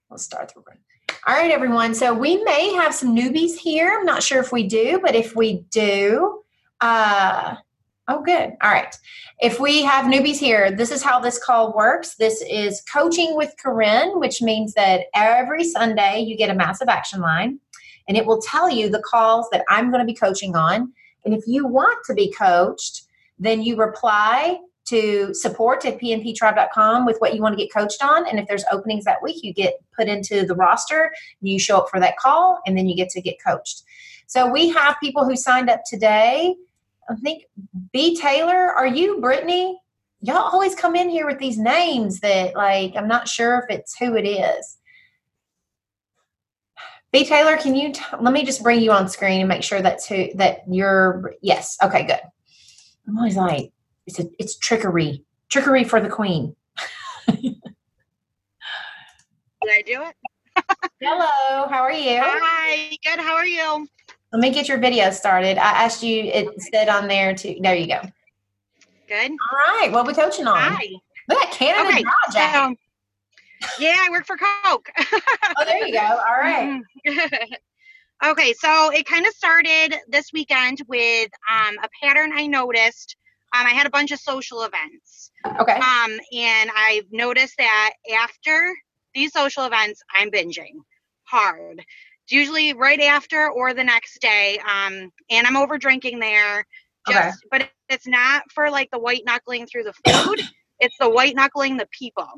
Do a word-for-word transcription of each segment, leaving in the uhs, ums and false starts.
Let's start the run. All right, everyone. So we may have some newbies here. I'm not sure if we do, but if we do, uh, oh, good. All right. If we have newbies here, this is how this call works. This is Coaching with Corinne, which means that every Sunday you get a massive action line, and it will tell you the calls that I'm going to be coaching on. And if you want to be coached, then you reply to support at p n p tribe dot com with what you want to get coached on. And if there's openings that week, you get put into the roster, you show up for that call, and then you get to get coached. So we have people who signed up today. I think B. Taylor, are you Brittany? Y'all always come in here with these names that, like, I'm not sure if it's who it is. B. Taylor, can you, t- let me just bring you on screen and make sure that's who, that you're, yes. Okay, good. I'm always like, It's a, it's trickery. Trickery for the queen. Did I do it? Hello, how are you? Hi, good. How are you? Let me get your video started. I asked you, it said on there to, there you go. Good. All right, what are we coaching on? Hi. Look at Canada Okay, Dry jacket. so, yeah, I work for Coke. Oh, there you go. All right. Okay, so it kind of started this weekend with um, a pattern I noticed. Um, I had a bunch of social events. Okay. Um, and I've noticed that after these social events, I'm binging hard. It's usually right after or the next day. Um, and I'm over drinking there. Just, Okay. But it's not for like the white knuckling through the food. It's the white knuckling the people.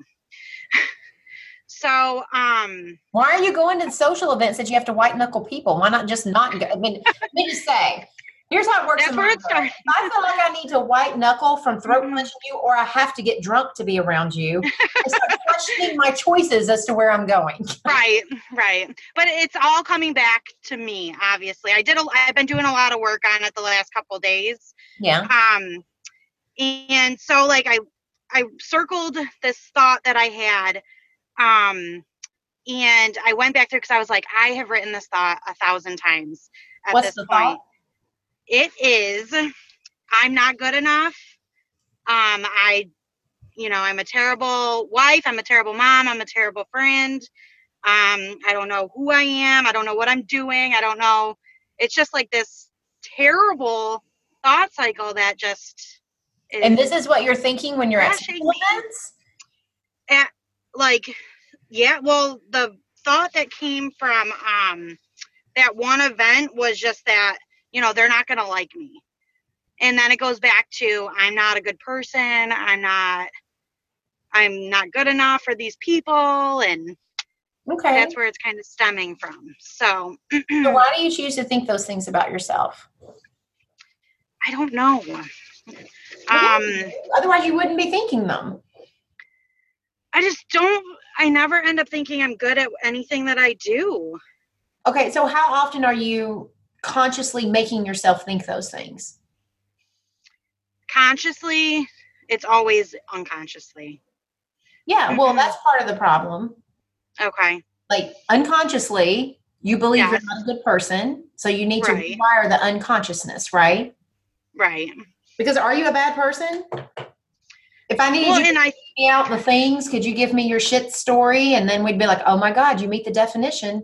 So, um, why are you going to the social events that you have to white knuckle people? Why not just not go? I mean, let me just say, here's how it works. That's in where my it started. I feel like I need to white knuckle from throat punching you, or I have to get drunk to be around you. I start questioning my choices as to where I'm going. Right, right. But it's all coming back to me, obviously. I did. A, I've been doing a lot of work on it the last couple of days. Yeah. Um, and so like I, I circled this thought that I had, um, and I went back through because I was like, I have written this thought a thousand times at What's this the point. thought? It is, I'm not good enough. Um, I, you know, I'm a terrible wife. I'm a terrible mom. I'm a terrible friend. Um, I don't know who I am. I don't know what I'm doing. I don't know. It's just like this terrible thought cycle that just is. And this is what you're thinking when you're at social events? At, like, yeah, well, the thought that came from um, that one event was just that, you know, they're not going to like me. And then it goes back to, I'm not a good person. I'm not, I'm not good enough for these people. And okay, that's where it's kind of stemming from. So, so why do you choose to think those things about yourself? I don't know. Um, Otherwise you wouldn't be thinking them. I just don't, I never end up thinking I'm good at anything that I do. Okay, so how often are you consciously making yourself think those things? Consciously, it's always unconsciously. Yeah, well, that's part of the problem. Okay. Like, unconsciously, you believe Yes. you're not a good person, so you need Right. to rewire the unconsciousness, right? Right. Because are you a bad person? If I needed Well, you to and I, me out the things, could you give me your shit story? And then we'd be like, oh my God, you meet the definition.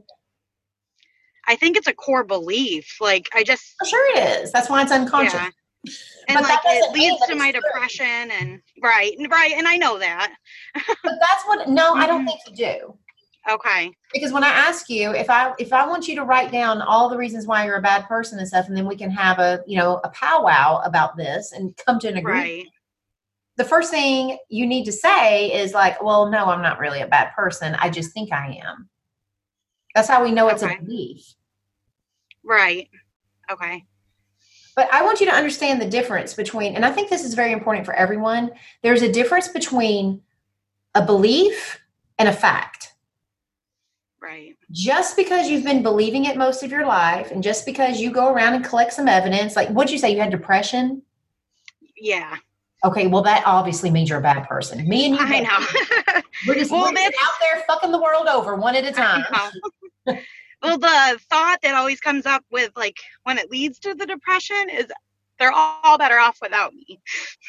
I think it's a core belief. Like, I just. For sure it is. That's why it's unconscious. Yeah. And But like, that it doesn't mean leads that to it's my true. depression and, right, right. And I know that. But that's what, no, I don't Mhm. think you do. Okay. Because when I ask you, if I if I want you to write down all the reasons why you're a bad person and stuff, and then we can have a, you know, a powwow about this and come to an agreement. Right. The first thing you need to say is like, well, no, I'm not really a bad person. I just think I am. That's how we know it's Okay. a belief. Right. Okay. But I want you to understand the difference between, and I think this is very important for everyone. There's a difference between a belief and a fact. Right. Just because you've been believing it most of your life, and just because you go around and collect some evidence, like what'd you say, you had depression? Yeah. Okay, well, that obviously means you're a bad person. Me and you, I know. we're just, Well, we're just that's- out there fucking the world over one at a time. Well, the thought that always comes up with, like, when it leads to the depression is they're all better off without me.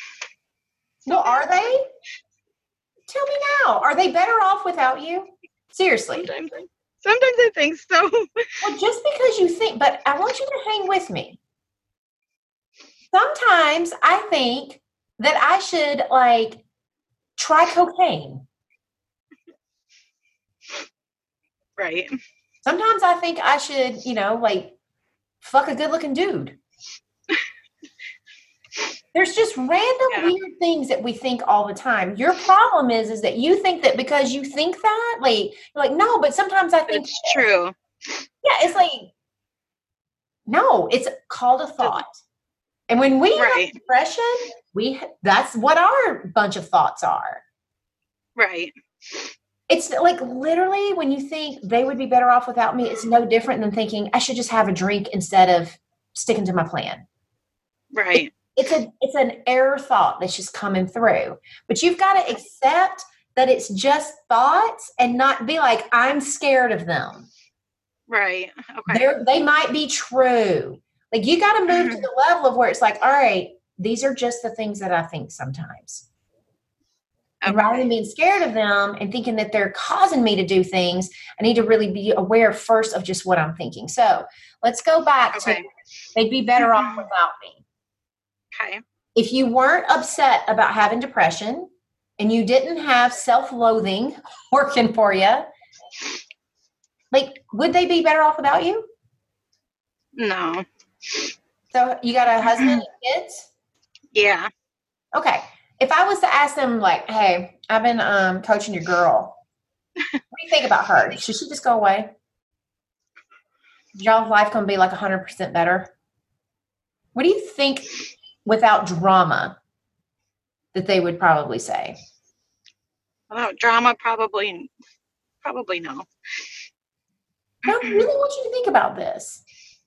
Well, are they? Tell me now. Are they better off without you? Seriously. Sometimes I, sometimes I think so. Well, just because you think, but I want you to hang with me. Sometimes I think that I should like try cocaine. Right. Sometimes I think I should, you know, like fuck a good looking dude. There's just random Yeah. weird things that we think all the time. Your problem is, is that you think that because you think that, like, you're like, no, but sometimes I think it's true. Yeah, it's like, no, it's called a thought. And when we right. have depression, we that's what our bunch of thoughts are. Right. It's like literally when you think they would be better off without me, it's no different than thinking I should just have a drink instead of sticking to my plan. Right. It's a it's an error thought that's just coming through. But you've got to accept that it's just thoughts and not be like, I'm scared of them. Right. Okay. They're, they might be true. Like you got to move Mm-hmm. to the level of where it's like, all right, these are just the things that I think sometimes. Okay. And rather than being scared of them and thinking that they're causing me to do things, I need to really be aware first of just what I'm thinking. So let's go back okay. to they'd be better off without me. Okay. If you weren't upset about having depression and you didn't have self-loathing working for you, like, would they be better off without you? No. So you got a husband and kids? Yeah. Okay. If I was to ask them, like, hey, I've been um, coaching your girl. What do you think about her? Should she just go away? Is y'all's life going to be like one hundred percent better? What do you think without drama that they would probably say? Without drama, probably, probably no. I really want you to think about this.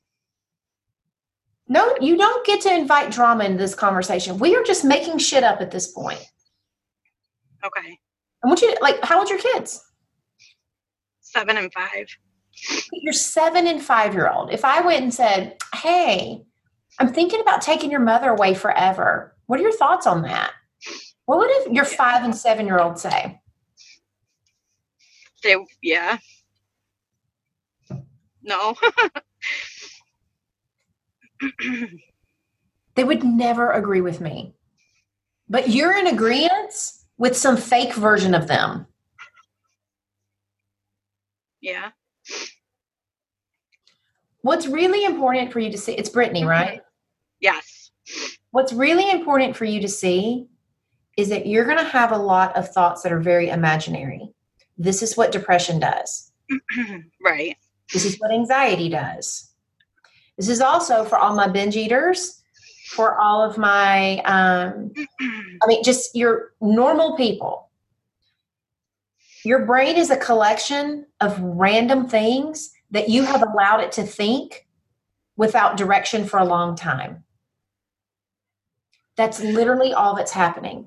No, you don't get to invite drama into this conversation. We are just making shit up at this point. Okay. I want you to, like, how old are your kids? Seven and five. Your seven and five-year-old. If I went and said, hey, I'm thinking about taking your mother away forever. What are your thoughts on that? What would your five and seven-year-old say? They, yeah. No. They would never agree with me. But you're in agreement with some fake version of them. Yeah. What's really important for you to see, it's Brittany, right? Yes. What's really important for you to see is that you're going to have a lot of thoughts that are very imaginary. This is what depression does. Right. This is what anxiety does. This is also for all my binge eaters, for all of my, um, I mean, just your normal people. Your brain is a collection of random things that you have allowed it to think without direction for a long time. That's literally all that's happening.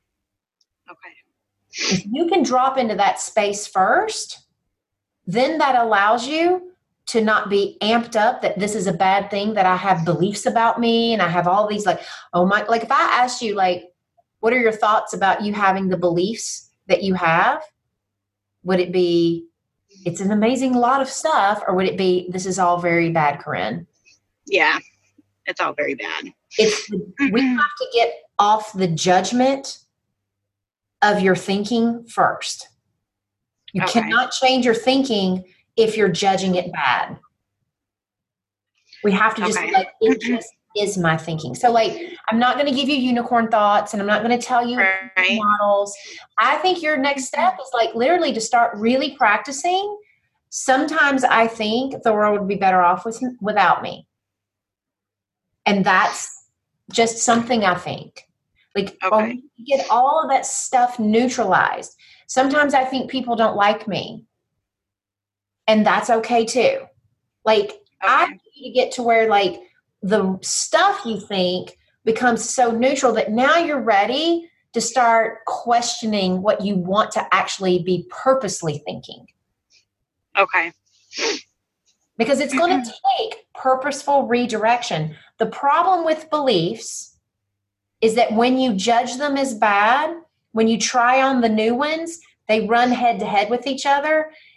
Okay. If you can drop into that space first, then that allows you to not be amped up that this is a bad thing, that I have beliefs about me and I have all these like, oh my, like if I asked you like, what are your thoughts about you having the beliefs that you have? Would it be, it's an amazing lot of stuff, or would it be, this is all very bad, Corinne? Yeah, it's all very bad. It's we have to get off the judgment of your thinking first. You Okay. cannot change your thinking if you're judging it bad. We have to just Okay. be like, it just is my thinking. So like, I'm not going to give you unicorn thoughts and I'm not going to tell you Right. models. I think your next step is like literally to start really practicing. Sometimes I think the world would be better off with, without me. And that's just something I think. Like, Okay. when you get all of that stuff neutralized, sometimes I think people don't like me. And that's okay too. Like, Okay. I need to get to where like the stuff you think becomes so neutral that now you're ready to start questioning what you want to actually be purposely thinking. Okay. Because it's going to take purposeful redirection. The problem with beliefs is that when you judge them as bad, when you try on the new ones, they run head to head with each other.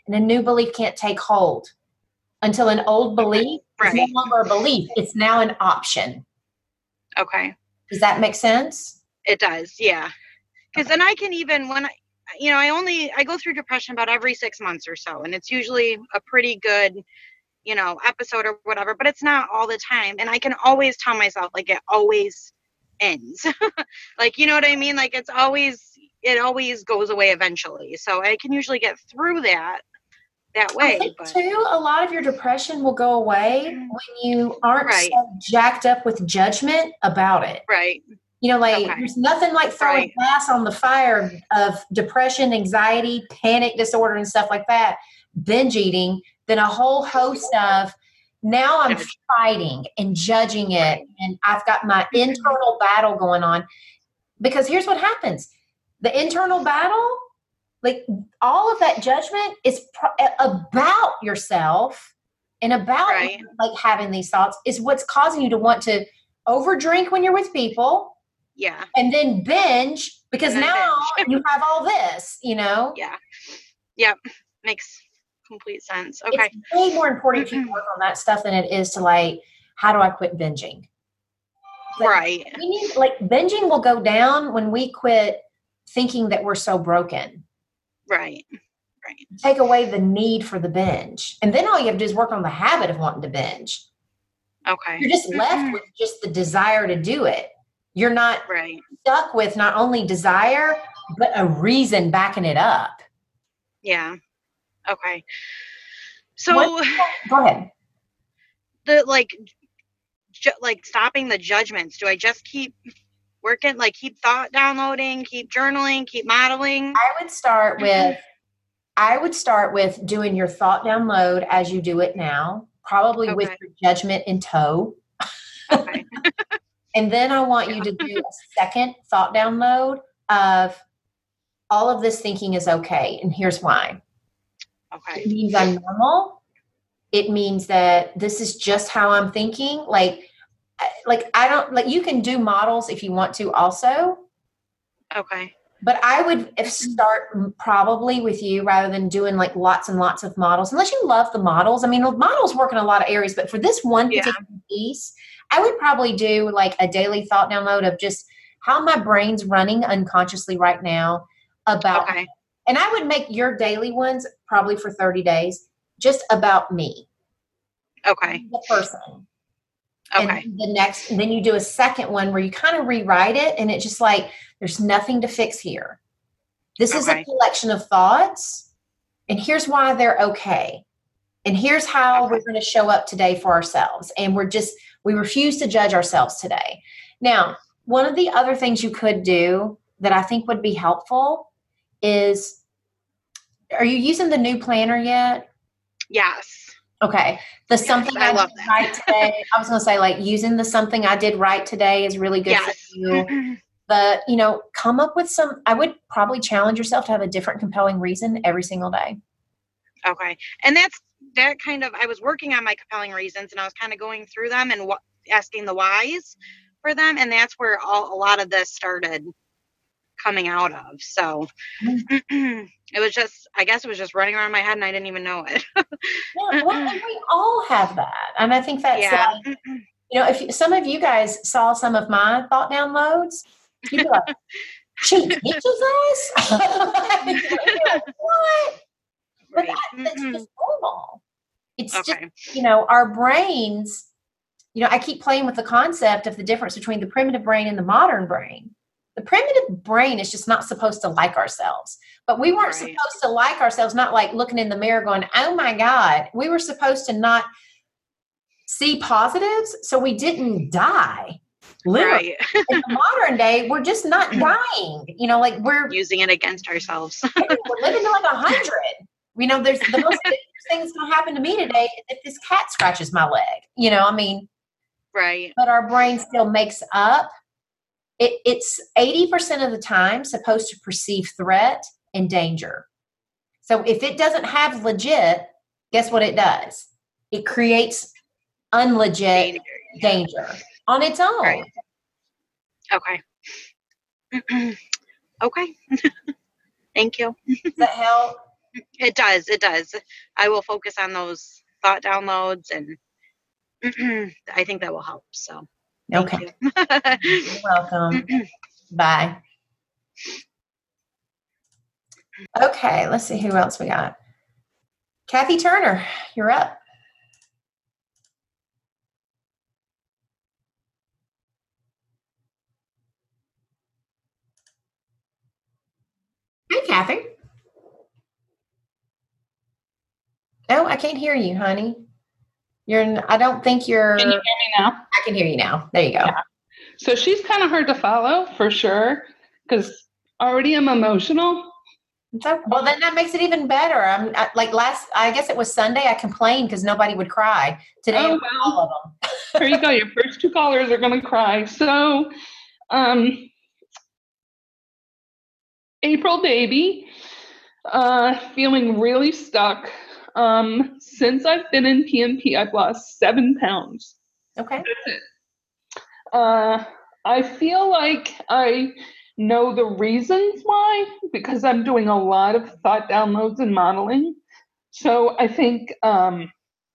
and a new belief can't take hold until an old belief Right. is no longer a belief. It's now an option. Okay. Does that make sense? It does. Yeah. Because then I can even, when I, you know, I only, I go through depression about every six months or so. And it's usually a pretty good, you know, episode or whatever, but it's not all the time. And I can always tell myself, like, it always ends. Like, you know what I mean? Like, it's always, it always goes away eventually. So I can usually get through that that way. I think but too, a lot of your depression will go away when you aren't right. so jacked up with judgment about it. Right. You know, like Okay. there's nothing like throwing Right. gas on the fire of depression, anxiety, panic disorder, and stuff like that, binge eating, than a whole host of now I'm Judge. fighting and judging it, and I've got my internal battle going on. Because here's what happens: the internal battle, like all of that judgment, is pro- about yourself and about Right. like having these thoughts is what's causing you to want to overdrink when you're with people. Yeah. And then binge because And then now binge. you have all this, you know? Yeah. Yep. Makes complete sense. Okay. It's way more important to work on that stuff than it is to like, how do I quit binging? But right. we need, like, binging will go down when we quit thinking that we're so broken. Right. Right. Take away the need for the binge. And then all you have to do is work on the habit of wanting to binge. Okay. You're just left with just the desire to do it. You're not right. stuck with not only desire, but a reason backing it up. Yeah. Okay. So What, go ahead. The like, ju- like stopping the judgments. Do I just keep working? Like keep thought downloading, keep journaling, keep modeling? I would start with, I would start with doing your thought download as you do it now, probably Okay. with your judgment in tow. Okay. And then I want you to do a second thought download of all of this thinking is okay. And here's why. Okay. It means I'm normal. It means that this is just how I'm thinking. Like, like I don't, like you can do models if you want to also. Okay. But I would start probably with you rather than doing like lots and lots of models, unless you love the models. I mean, the models work in a lot of areas, but for this one Yeah. particular piece, I would probably do like a daily thought download of just how my brain's running unconsciously right now about, Okay. and I would make your daily ones probably for thirty days, just about me. Okay. The person. Okay. And the next, and then you do a second one where you kind of rewrite it and it's just like, there's nothing to fix here. This is Okay. a collection of thoughts and here's why they're okay. And here's how Okay. we're going to show up today for ourselves. And we're just, we refuse to judge ourselves today. Now, one of the other things you could do that I think would be helpful is, are you using the new planner yet? Yes. Okay. The Yes, something I I, love did that. right today. I was going to say like using the something I did right today is really good Yes. for you. But, you know, come up with some, I would probably challenge yourself to have a different compelling reason every single day. Okay. And that's, that kind of, I was working on my compelling reasons and I was kind of going through them and what, asking the whys for them. And that's where all, a lot of this started coming out of. So it was just, I guess it was just running around my head and I didn't even know it. Yeah, well, and we all have that. And I think that's Yeah. like, you know, if you, some of you guys saw some of my thought downloads, you'd be like, she teaches us? Like, what? But Right. that, that's Mhm. just normal. It's Okay. just, you know, our brains, you know, I keep playing with the concept of the difference between the primitive brain and the modern brain. The primitive brain is just not supposed to like ourselves. But we weren't Right. supposed to like ourselves, not like looking in the mirror going, oh my God. We were supposed to not see positives, so we didn't die. Literally. Right. In the modern day, we're just not dying. You know, like we're, Using it against ourselves. we're living to like a hundred. You know, there's the most dangerous thing that's going to happen to me today if this cat scratches my leg. You know, I mean, Right. but our brain still makes up. It, it's eighty percent of the time supposed to perceive threat and danger. So if it doesn't have legit, guess what it does? It creates unlegit Danger. danger on its own. Right. Okay. Okay. Thank you. Does that help? It does. It does. I will focus on those thought downloads, and I think that will help. So thank Okay. you. You're welcome. Bye. Okay, let's see who else we got. Kathy Turner, you're up. Hey, Kathy. Oh, I can't hear you, honey. You're. I don't think you're. Can you hear me now? I can hear you now. There you go. Yeah. So she's kind of hard to follow for sure, because already I'm emotional. So, well, then that makes it even better. I'm I, like last. I guess it was Sunday. I complained because nobody would cry. Today, Oh, well, all of them. Here you go. Your first two callers are going to cry. So, um, April baby, uh, feeling really stuck. Um, since I've been in P N P, I've lost seven pounds. Okay. That's it. Uh, I feel like I know the reasons why, because I'm doing a lot of thought downloads and modeling. So I think um,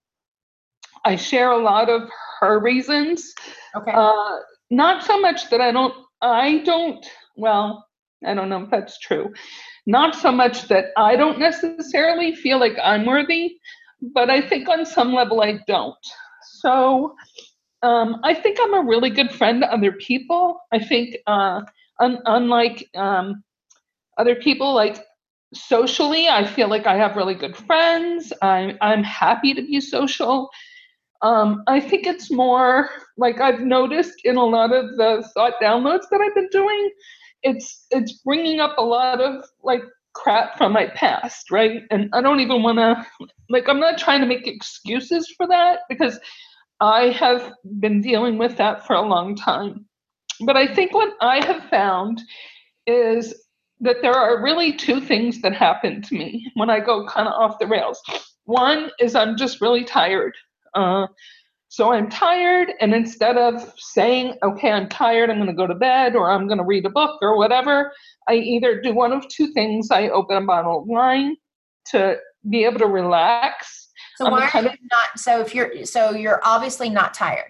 I share a lot of her reasons. Okay. Uh, not so much that I don't, I don't, well, I don't know if that's true. Not so much that I don't necessarily feel like I'm worthy, but I think on some level I don't. So um, I think I'm a really good friend to other people. I think uh, un- unlike um, other people, like socially, I feel like I have really good friends. I'm, I'm happy to be social. Um, I think it's more like I've noticed in a lot of the thought downloads that I've been doing, it's it's bringing up a lot of like crap from my past, right? And I don't even want to, like, I'm not trying to make excuses for that, because I have been dealing with that for a long time. But I think what I have found is that there are really two things that happen to me when I go kind of off the rails. One is I'm just really tired. Uh, so I'm tired, and instead of saying, okay, I'm tired, I'm going to go to bed, or I'm going to read a book or whatever, I either do one of two things. I open a bottle of wine to be able to relax. So I'm why are kind you of, not? So if you're, so you're obviously not tired.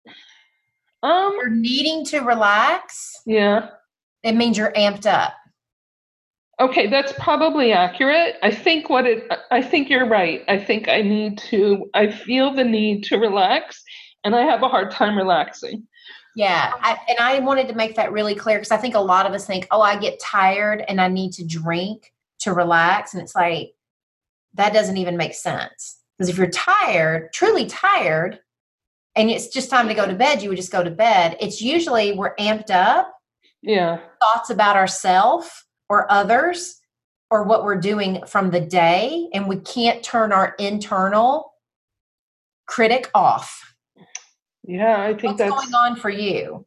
um, You're needing to relax. yeah. It means you're amped up. Okay, that's probably accurate. I think what it, I think you're right. I think I need to, I feel the need to relax, and I have a hard time relaxing. Yeah. I, and I wanted to make that really clear, because I think a lot of us think, oh, I get tired and I need to drink to relax. And it's like, that doesn't even make sense. Because if you're tired, truly tired, and it's just time to go to bed, you would just go to bed. It's usually we're amped up. Yeah. Thoughts about ourselves or others or what we're doing from the day, and we can't turn our internal critic off. Yeah, I think What's that's going on for you?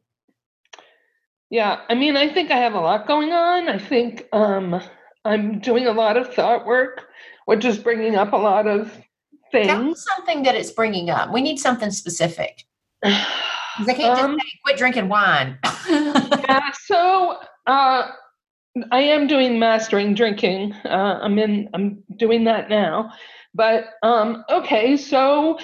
Yeah, I mean, I think I have a lot going on. I think um, I'm doing a lot of thought work, which is bringing up a lot of Tell me things. something that it's bringing up. We need something specific. They can't um, just say, quit drinking wine. yeah, so uh, I am doing mastering drinking. Uh, I'm in. I'm doing that now. But um, okay, so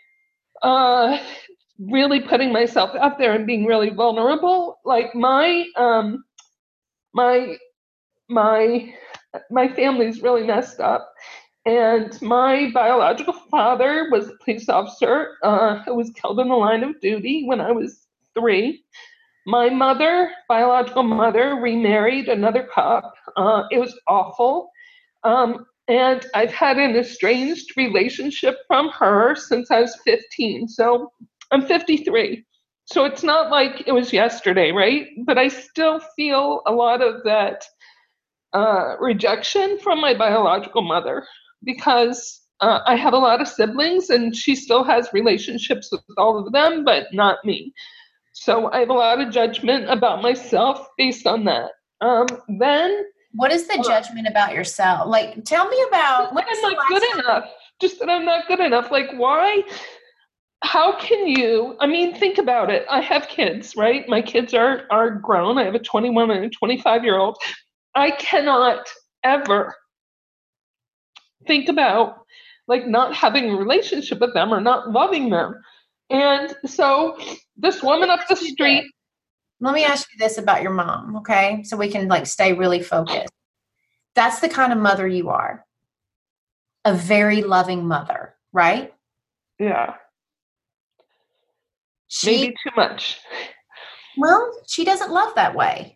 uh, really putting myself out there and being really vulnerable. Like my um, my my my family's really messed up. And my biological father was a police officer uh, who was killed in the line of duty when I was three. My mother, biological mother, remarried another cop. Uh, it was awful. Um, and I've had an estranged relationship from her since I was fifteen. So I'm fifty-three. So it's not like it was yesterday, right? But I still feel a lot of that uh, rejection from my biological mother, because uh, I have a lot of siblings and she still has relationships with all of them, but not me. So I have a lot of judgment about myself based on that. Um, then, What is the uh, judgment about yourself? Like, tell me about when I'm was the not good last time? enough. Just that I'm not good enough. Like, why? How can you? I mean, think about it. I have kids, right? My kids are are grown. I have a twenty-one and a twenty-five year old. I cannot ever think about like not having a relationship with them or not loving them. And so this woman up the street. Let me ask you this about your mom, okay? So we can like stay really focused. That's the kind of mother you are. A very loving mother, right? Yeah. She, Maybe too much. Well, she doesn't love that way.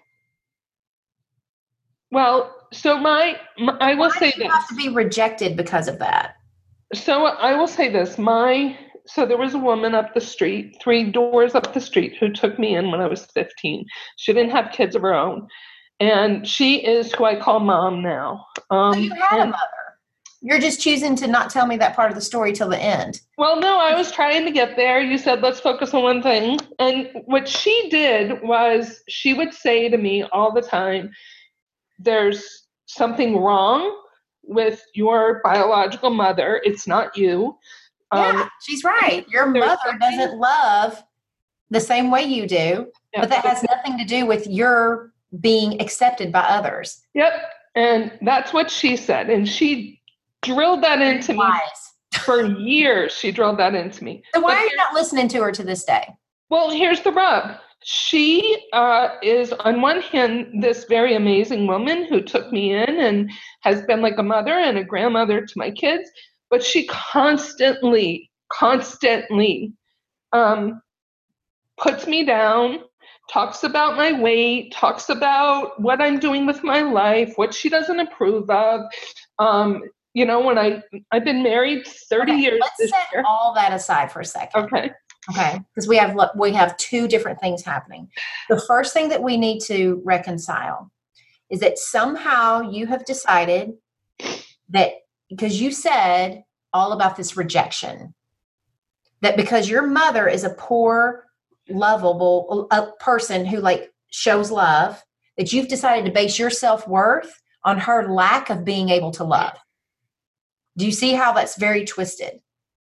Well, so my, my I will Why say do you this. have to be rejected because of that? So I will say this. My so there was a woman up the street, three doors up the street, who took me in when I was fifteen. She didn't have kids of her own, and she is who I call mom now. Um, so you had and, a mother. You're just choosing to not tell me that part of the story till the end. Well, no, I was trying to get there. You said, let's focus on one thing. And what she did was she would say to me all the time, there's something wrong with your biological mother. It's not you. Yeah, um, she's right. Your mother something- doesn't love the same way you do, Yeah. but that has nothing to do with your being accepted by others. Yep. And that's what she said. And she drilled that into me Wise. for years. She drilled that into me. So why But are you here- not listening to her to this day? Well, here's the rub. She uh, is, on one hand, this very amazing woman who took me in and has been like a mother and a grandmother to my kids, but she constantly, constantly um, puts me down, talks about my weight, talks about what I'm doing with my life, what she doesn't approve of. Um, you know, when I, I've been married thirty Okay, years let's this set year. all that aside for a second. Okay. Okay, because we have we have two different things happening. The first thing that we need to reconcile is that somehow you have decided that because you said all about this rejection, that because your mother is a poor, lovable a person who like shows love, that you've decided to base your self-worth on her lack of being able to love. Do you see how that's very twisted?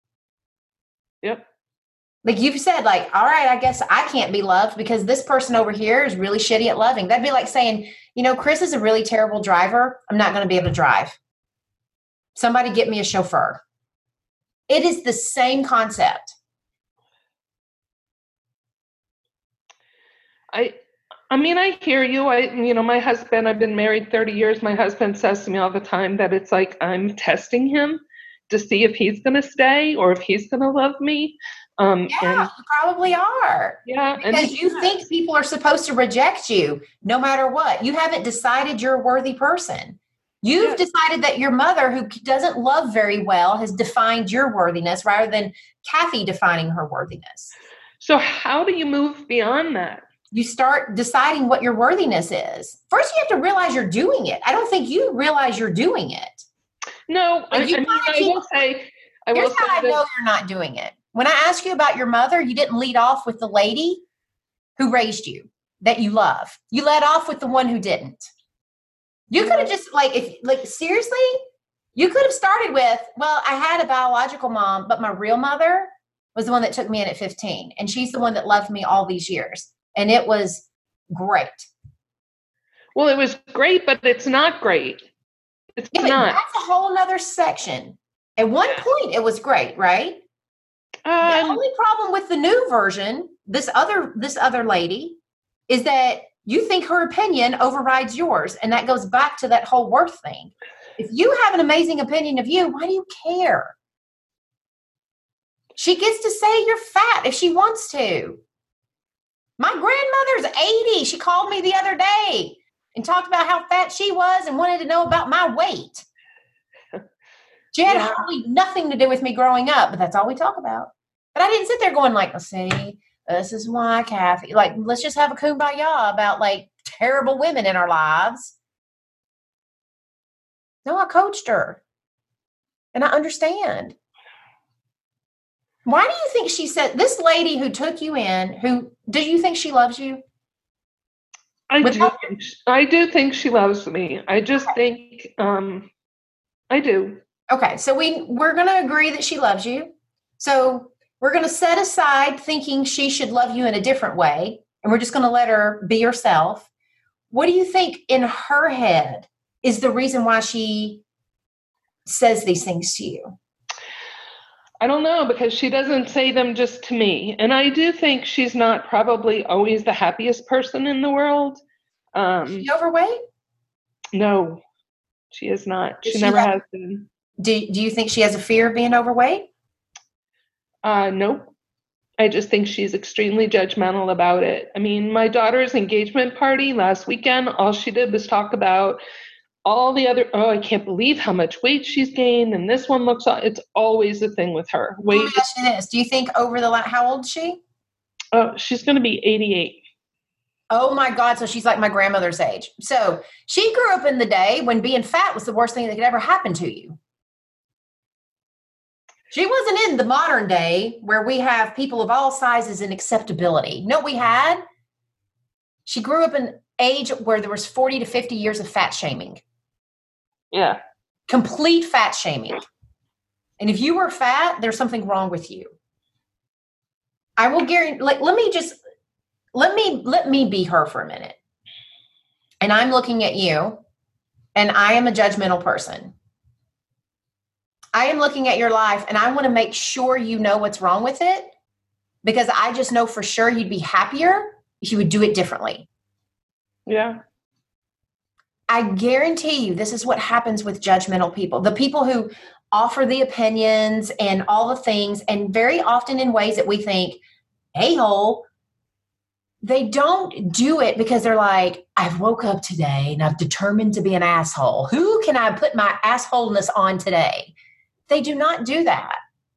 Yep. Like you've said, like, all right, I guess I can't be loved because this person over here is really shitty at loving. That'd be like saying, you know, Chris is a really terrible driver. I'm not going to be able to drive. Somebody get me a chauffeur. It is the same concept. I I mean, I hear you. I, you know, my husband, I've been married thirty years. My husband says to me all the time that it's like I'm testing him to see if he's going to stay or if he's going to love me. Um, Yeah, and, you probably are. yeah. Because and you does. think people are supposed to reject you no matter what. You haven't decided you're a worthy person. You've Yeah. decided that your mother, who doesn't love very well, has defined your worthiness rather than Kathy defining her worthiness. So how do you move beyond that? You start deciding what your worthiness is. First, you have to realize you're doing it. I don't think you realize you're doing it. No, I, I you mean, gotta I keep- will say, I Here's will how say I that, know you're not doing it. When I ask you about your mother, you didn't lead off with the lady who raised you that you love. You led off with the one who didn't. You could have just like, if like seriously, you could have started with, well, I had a biological mom, but my real mother was the one that took me in at fifteen. And she's the one that loved me all these years. And it was great. well, it was great, but it's not great. It's Yeah, but not. that's a whole nother section. At one point, it was great, right? The Um, only problem with the new version, this other this other lady, is that you think her opinion overrides yours, and that goes back to that whole worth thing. If you have an amazing opinion of you, why do you care? She gets to say you're fat if she wants to. My grandmother's eighty. She called me the other day and talked about how fat she was and wanted to know about my weight. She had Yeah. hardly nothing to do with me growing up, but that's all we talk about. But I didn't sit there going like, let's see, this is why Kathy, like, let's just have a kumbaya about like terrible women in our lives. No, I coached her. And I understand. Why do you think she said, this lady who took you in, who, do you think she loves you? I do. Without- Think she, I do think she loves me. I just think, um, I do. Okay, so we we're going to agree that she loves you. So we're going to set aside thinking she should love you in a different way, and we're just going to let her be herself. What do you think in her head is the reason why she says these things to you? I don't know, because she doesn't say them just to me. And I do think she's not probably always the happiest person in the world. Um, Is she overweight? No, she is not. Does She she never have- has been. Do, do you think she has a fear of being overweight? Uh, nope. I just think she's extremely judgmental about it. I mean, my daughter's engagement party last weekend, all she did was talk about all the other, oh, I can't believe how much weight she's gained. And this one looks, it's always a thing with her. Let Weight. me ask you this. Do you think over the, la- how old is she? Oh, she's going to be eighty-eight. Oh my God. So she's like my grandmother's age. So she grew up in the day when being fat was the worst thing that could ever happen to you. She wasn't in the modern day where we have people of all sizes and acceptability. No, we had. She grew up in an age where there was forty to fifty years of fat shaming. Yeah. Complete fat shaming. And if you were fat, there's something wrong with you. I will guarantee, like, let me just, let me, let me be her for a minute. And I'm looking at you, and I am a judgmental person. I am looking at your life, and I want to make sure you know what's wrong with it, because I just know for sure you'd be happier if you would do it differently. Yeah. I guarantee you this is what happens with judgmental people. The people who offer the opinions and all the things, and very often in ways that we think, a-hole, they don't do it because they're like, I've woke up today and I've determined to be an asshole. Who can I put my assholeness on today? They do not do that.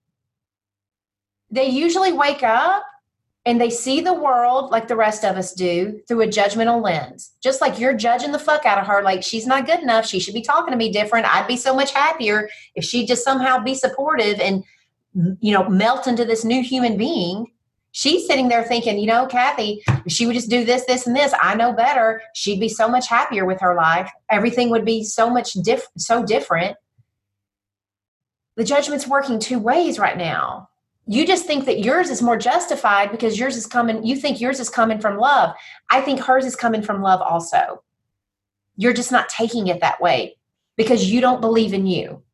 They usually wake up and they see the world like the rest of us do through a judgmental lens. Just like you're judging the fuck out of her, like she's not good enough. She should be talking to me different. I'd be so much happier if she'd just somehow be supportive and, you know, melt into this new human being. She's sitting there thinking, you know, Kathy, if she would just do this, this, and this, I know better. She'd be so much happier with her life. Everything would be so much diff- so different. The judgment's working two ways right now. You just think that yours is more justified because yours is coming, you think yours is coming from love. I think hers is coming from love also. You're just not taking it that way because you don't believe in you.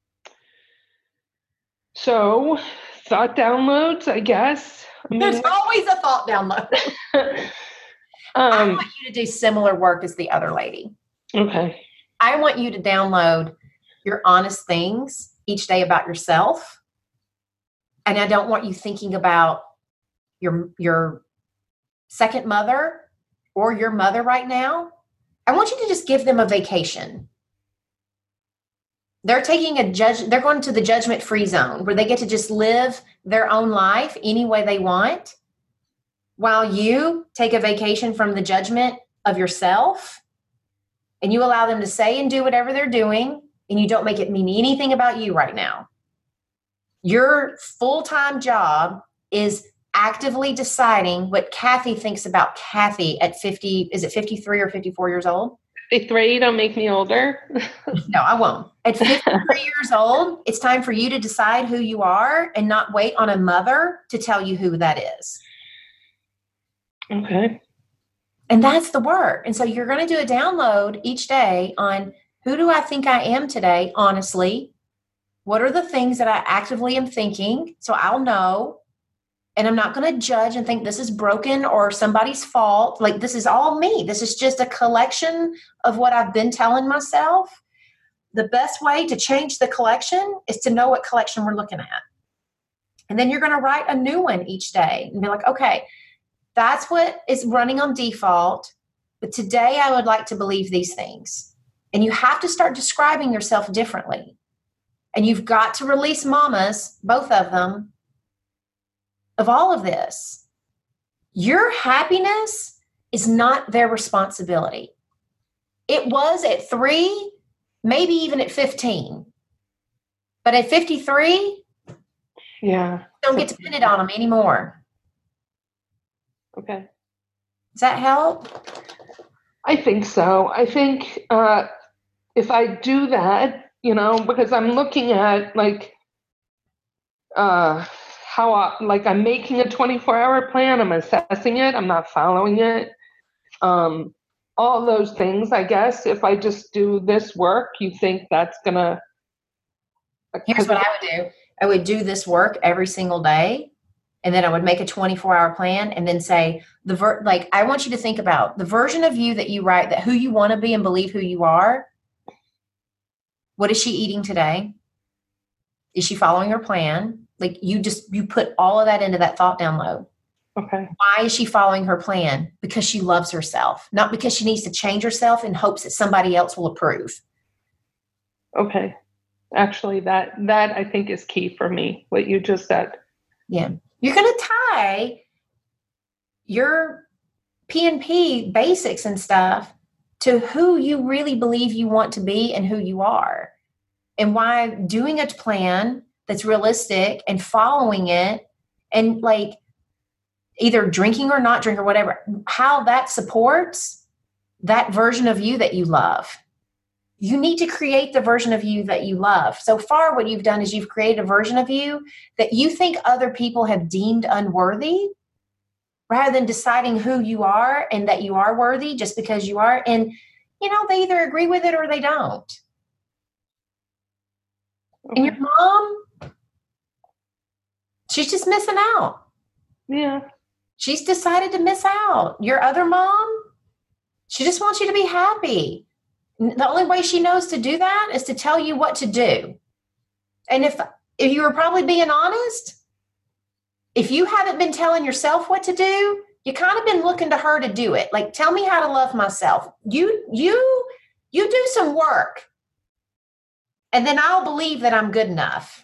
So, thought downloads, I guess. I mean, There's always a thought download. um, I want you to do similar work as the other lady. Okay. I want you to download your honest things each day about yourself. And I don't want you thinking about your, your second mother or your mother right now. I want you to just give them a vacation. They're taking a judge, they're going to the judgment-free zone where they get to just live their own life any way they want, while you take a vacation from the judgment of yourself and you allow them to say and do whatever they're doing, and you don't make it mean anything about you right now. Your full-time job is actively deciding what Kathy thinks about Kathy at fifty, is it fifty-three or fifty-four years old? fifty-three, don't make me older. No, I won't. At fifty-three years old, it's time for you to decide who you are and not wait on a mother to tell you who that is. Okay. And that's the work. And so you're going to do a download each day on who do I think I am today, honestly? What are the things that I actively am thinking? So I'll know. And I'm not going to judge and think this is broken or somebody's fault. Like, this is all me. This is just a collection of what I've been telling myself. The best way to change the collection is to know what collection we're looking at. And then you're going to write a new one each day and be like, okay, that's what is running on default. But today I would like to believe these things. And you have to start describing yourself differently. And you've got to release mamas, both of them, of all of this. Your happiness is not their responsibility. It was at three, maybe even at fifteen. But at fifty-three, yeah, don't get to pin it on them anymore. Okay. Does that help? I think so. I think uh, if I do that, you know, because I'm looking at like uh, how, I, like I'm making a twenty-four hour plan, I'm assessing it, I'm not following it. Um, all those things, I guess, if I just do this work, you think that's going to Here's what I would do. I would do this work every single day. And then I would make a twenty-four hour plan and then say the ver- like, I want you to think about the version of you that you write, that who you want to be and believe who you are. What is she eating today? Is she following her plan? Like you just, you put all of that into that thought download. Okay. Why is she following her plan? Because she loves herself, not because she needs to change herself in hopes that somebody else will approve. Okay. Actually, that, that I think is key for me, what you just said. Yeah. You're going to tie your P and P basics and stuff to who you really believe you want to be and who you are, and why doing a plan that's realistic and following it and like either drinking or not drink or whatever, how that supports that version of you that you love. You need to create the version of you that you love. So far, what you've done is you've created a version of you that you think other people have deemed unworthy, rather than deciding who you are and that you are worthy just because you are. And, you know, they either agree with it or they don't. Okay. And your mom, she's just missing out. Yeah. She's decided to miss out. Your other mom, she just wants you to be happy. The only way she knows to do that is to tell you what to do. And if, if you were probably being honest, if you haven't been telling yourself what to do, you kind of been looking to her to do it. Like, tell me how to love myself. You, you, you do some work, and then I'll believe that I'm good enough.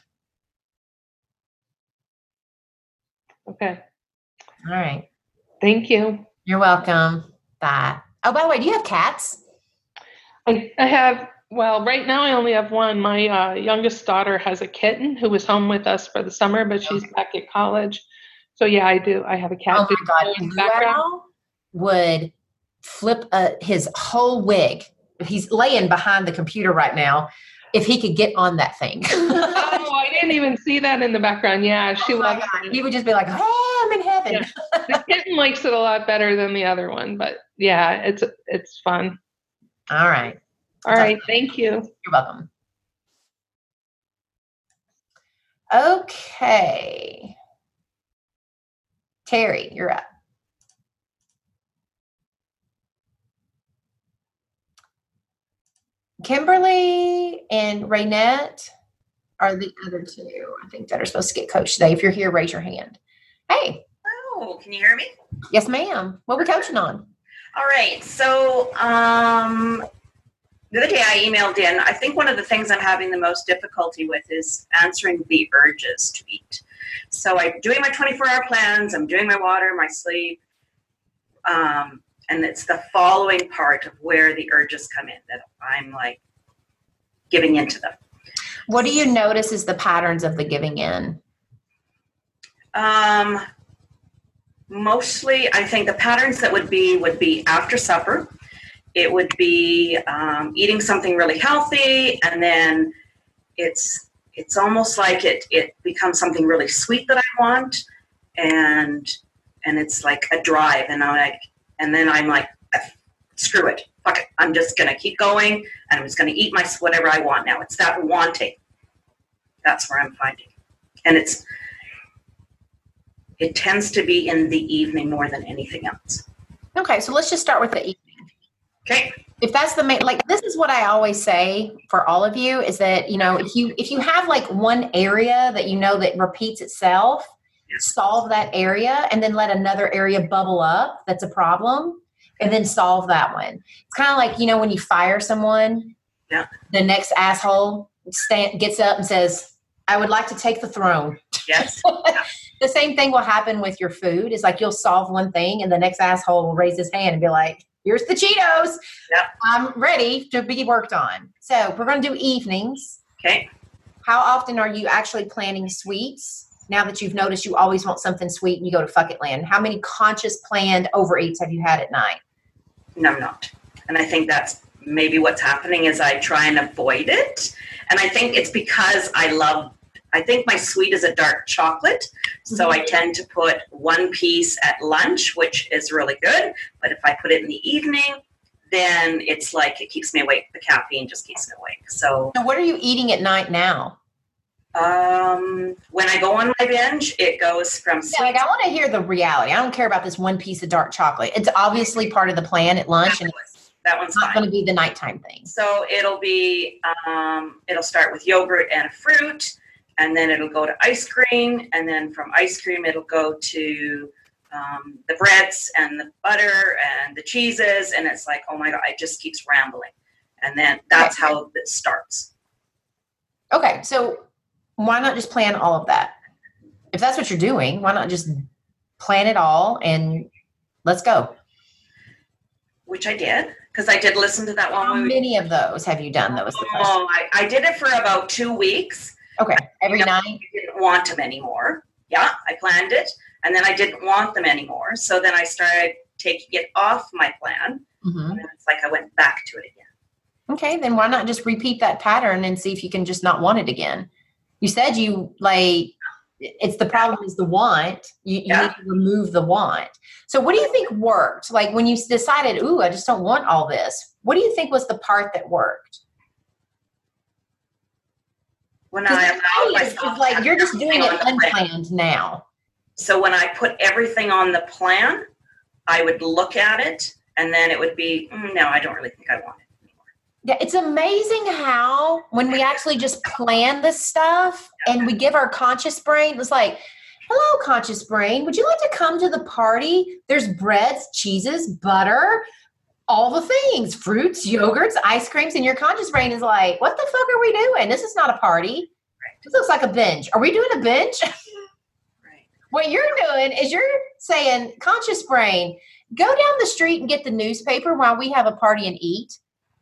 Okay. All right. Thank you. You're welcome. Bye. Oh, by the way, do you have cats? I, I have, well, right now I only have one. My uh, youngest daughter has a kitten who was home with us for the summer, but she's back at college. So yeah, I do. I have a cat. Oh my God. Luau would flip uh, his whole wig. He's laying behind the computer right now. If he could get on that thing. Oh, I didn't even see that in the background. Yeah, she oh my loves God. it. He would just be like, hey, I'm in heaven. Yeah. The kitten likes it a lot better than the other one, but yeah, it's it's fun. All right. All right. Thank you. You're welcome. Okay. Terry, you're up. Kimberly and Raynette are the other two, I think, that are supposed to get coached today. If you're here, raise your hand. Hey. Oh, can you hear me? Yes, ma'am. What are we coaching on? All right. So um, the other day I emailed in, I think one of the things I'm having the most difficulty with is answering the urges to eat. So I'm doing my twenty-four hour plans. I'm doing my water, my sleep. Um, and it's the following part of where the urges come in that I'm like giving into them. What do you notice is the patterns of the giving in? Um, mostly, I think the patterns that would be would be after supper. It would be um, eating something really healthy, and then it's it's almost like it it becomes something really sweet that I want, and and it's like a drive, and I'm like, and then I'm like, screw it, fuck it, I'm just gonna keep going, and I'm just gonna eat my whatever I want now. It's that wanting. That's where I'm finding, and it's. It tends to be in the evening more than anything else. Okay, so let's just start with the evening. Okay. If that's the main, like, this is what I always say for all of you is that, you know, if you, if you have like one area that you know that repeats itself, Yes. solve that area and then let another area bubble up. That's a problem. And then solve that one. It's kind of like, you know, when you fire someone, Yeah. the next asshole stand, gets up and says, I would like to take the throne. Yes. The same thing will happen with your food. It's like you'll solve one thing and the next asshole will raise his hand and be like, here's the Cheetos. Yep. I'm ready to be worked on. So we're going to do evenings. Okay. How often are you actually planning sweets? Now that you've noticed you always want something sweet and you go to Fuck It Land. How many conscious planned overeats have you had at night? No, I'm not. And I think that's maybe what's happening is I try and avoid it. And I think it's because I love, I think my sweet is a dark chocolate. So Mm-hmm. I tend to put one piece at lunch, which is really good. But if I put it in the evening, then it's like it keeps me awake. The caffeine just keeps me awake. So So what are you eating at night now? Um, when I go on my binge, it goes from Yeah, like I want to hear the reality. I don't care about this one piece of dark chocolate. It's obviously part of the plan at lunch, and it's that one's not fine. going to be the nighttime thing. So it'll be, um, it'll start with yogurt and fruit, and then it'll go to ice cream, and then from ice cream it'll go to um, the breads and the butter and the cheeses, and it's like, oh my God, it just keeps rambling. And then that's Okay. how it starts. Okay, so why not just plan all of that? If that's what you're doing, why not just plan it all and let's go? Which I did, because I did listen to that one. How when we- many of those have you done? That was the question. Oh, I, I did it for about two weeks. Okay, every Yeah. night? I didn't want them anymore. Yeah, I planned it, and then I didn't want them anymore. So then I started taking it off my plan, Mm-hmm. and it's like I went back to it again. Okay, then why not just repeat that pattern and see if you can just not want it again? You said you like it's the problem is the want. You, you Yeah. need to remove the want. So what do you think worked? Like when you decided, ooh, I just don't want all this. What do you think was the part that worked? When Because I the allowed thing is, myself is like to you're have just doing everything it on the plan. unplanned now. So when I put everything on the plan, I would look at it, and then it would be, mm, no, I don't really think I want it anymore. Yeah, it's amazing how when we actually just plan this stuff and we give our conscious brain, it's like, hello, conscious brain, would you like to come to the party? There's breads, cheeses, butter, all the things, fruits, yogurts, ice creams, and your conscious brain is like, what the fuck are we doing? This is not a party. This looks like a binge. Are we doing a binge? Right. What you're doing is you're saying, conscious brain, go down the street and get the newspaper while we have a party and eat.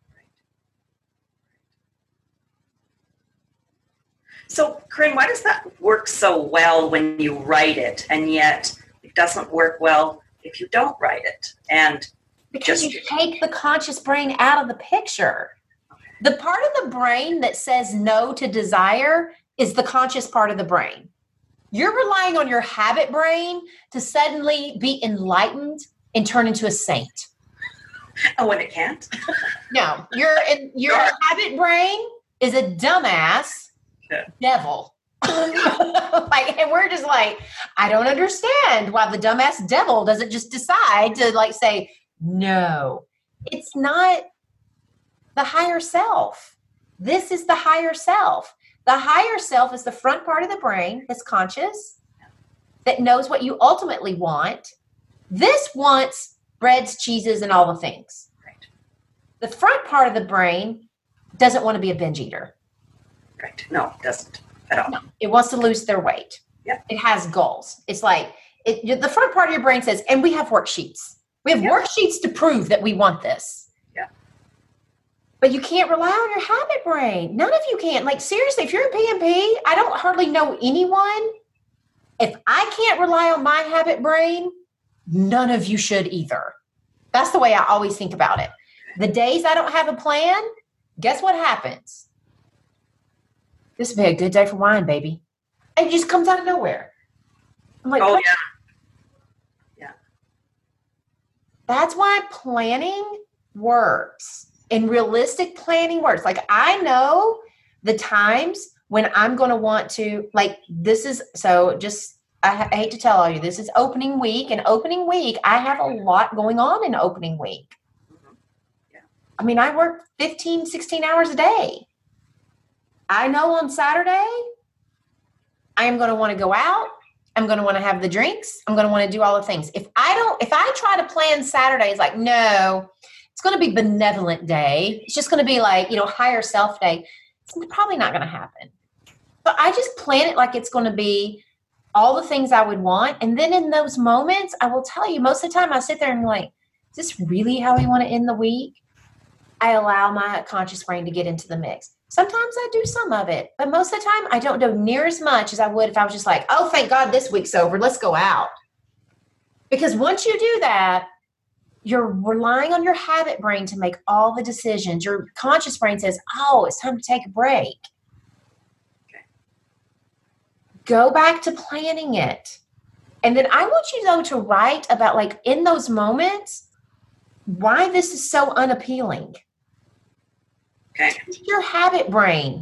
So, Corinne, why does that work so well when you write it, and yet it doesn't work well if you don't write it? And Because Just- you take the conscious brain out of the picture. The part of the brain that says no to desire is the conscious part of the brain. You're relying on your habit brain to suddenly be enlightened and turn into a saint. oh, when it can't. No, your your Sure. habit brain is a dumbass Yeah. devil. Like, and we're just like, I don't understand why the dumbass devil doesn't just decide to like say, no, it's not the higher self. This is the higher self. The higher self is the front part of the brain that's conscious, that knows what you ultimately want. This wants breads, cheeses, and all the things. Right. The front part of the brain doesn't want to be a binge eater. Right. No, it doesn't at all. No, it wants to lose their weight. Yep. It has goals. It's like it, the front part of your brain says, and we have worksheets. We have Yep. worksheets to prove that we want this. Yeah. But you can't rely on your habit brain. None of you can. Like, seriously, if you're in P M P, I don't hardly know anyone. If I can't rely on my habit brain, none of you should either. That's the way I always think about it. The days I don't have a plan, guess what happens? This would be a good day for wine, baby. And it just comes out of nowhere. I'm like, Oh, what? yeah. That's why planning works and realistic planning works. Like, I know the times when I'm going to want to, like, this is so just, I, I hate to tell all you, this is opening week, and opening week, I have a lot going on in opening week. Yeah. I mean, I work fifteen, sixteen hours a day. I know on Saturday, I am going to want to go out. I'm going to want to have the drinks. I'm going to want to do all the things. If I don't, if I try to plan Saturdays, like, no, it's going to be benevolent day. It's just going to be like, you know, higher self day. It's probably not going to happen. But I just plan it like it's going to be all the things I would want. And then in those moments, I will tell you, most of the time I sit there and I'm like, is this really how we want to end the week? I allow my conscious brain to get into the mix. Sometimes I do some of it, but most of the time I don't do near as much as I would if I was just like, oh, thank God this week's over. Let's go out. Because once you do that, you're relying on your habit brain to make all the decisions. Your conscious brain says, oh, it's time to take a break. Okay. Go back to planning it. And then I want you, though, to write about, like, in those moments, why this is so unappealing. Okay. Your habit brain.